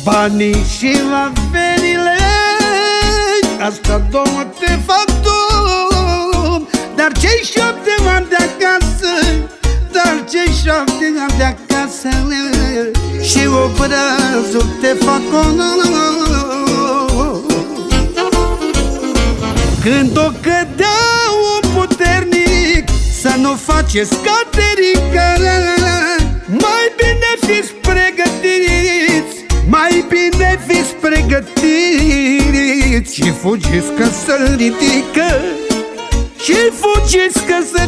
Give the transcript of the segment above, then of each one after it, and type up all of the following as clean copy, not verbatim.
Banii și averile, asta două te fac tu. Dar cei 7 ani de acasă, dar cei 7 ani de acasă, și obrazul te fac când o cădea un puternic, să nu faceți caterică. Mai bine fiți pregătiți, mai bine fiți pregătiți, și fugiți că să ridică, și fugiți că să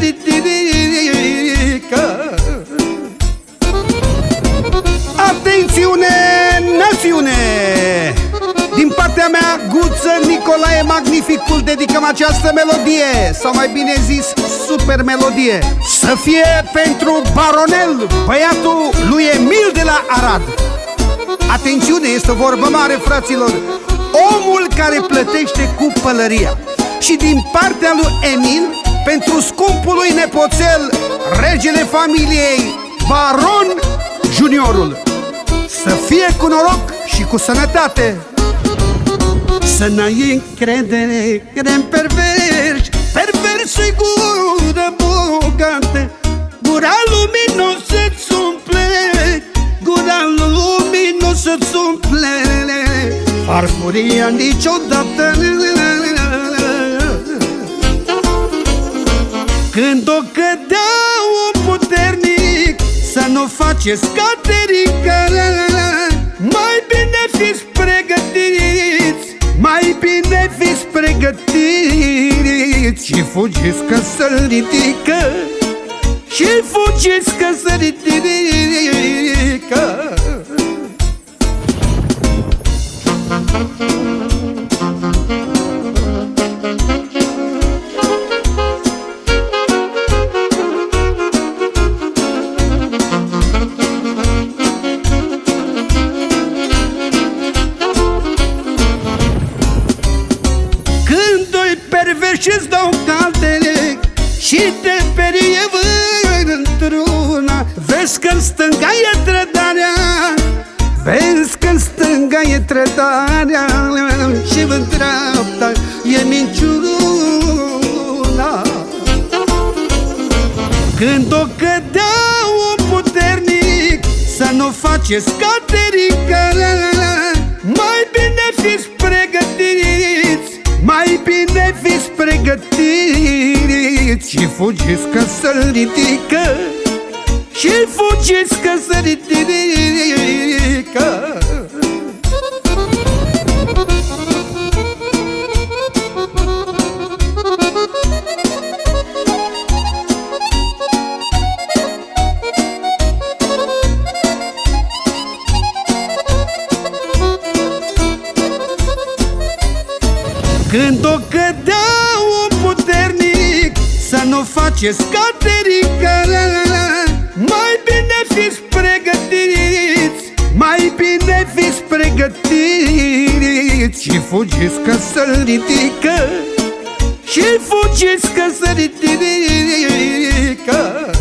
ridică. Atențiune, națiune! Din partea mea, Guță Nicolae Magnificul, dedicăm această melodie, sau mai bine zis, super melodie, să fie pentru Baronel, băiatul lui Emil de la Arad. Atențiune, este o vorbă mare, fraților, omul care plătește cu pălăria. Și din partea lui Emil, pentru scumpul lui nepoțel, regele familiei, Baron Juniorul. Să fie cu noroc și cu sănătate. Să n-ai încredere în perverși, perverși-i gură bogată, gura lumii nu se-ți umple, gura lumii nu se-ți umple, farfuria niciodată. Când o cădea un puternic, să nu faceți caterică. Mai bine fiți pregătiți, mai bine fiți pregătiți, și fugiți că să ridică, și fugiți că să ridică. Și-ți dau caldele și te perie într-una, vezi că-n stânga e trădarea, vezi că-n stânga e trădarea, și în dreapta e minciuna. Când o cădea un puternic, să nu faceți caterică. Mai bine fiți pregătiți, mai bine fiți pregătiți, și fugiți că să ridică, și fugiți că să ridică. Când o cădea un puternic, să nu faceți caterică. Mai bine fiți pregătiți, mai bine fiți pregătiți, și fugiți că să ridică, și fugiți că să ridică.